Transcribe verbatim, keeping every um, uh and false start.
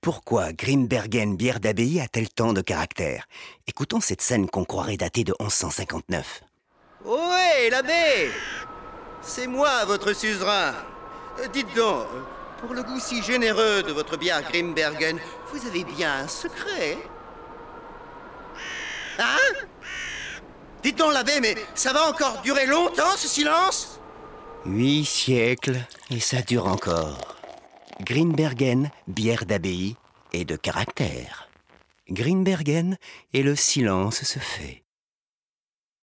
Pourquoi Grimbergen, bière d'abbaye, a-t-elle tant de caractère? Écoutons cette scène qu'on croirait datée de onze cent cinquante-neuf. Ohé, l'abbé! C'est moi, votre suzerain. Euh, dites donc, euh, pour le goût si généreux de votre bière Grimbergen, vous avez bien un secret? Hein? Dites donc, l'abbé, mais ça va encore durer longtemps, ce silence? Huit siècles, et ça dure encore. Grimbergen, bière d'abbaye, et de caractère. Grimbergen, et le silence se fait.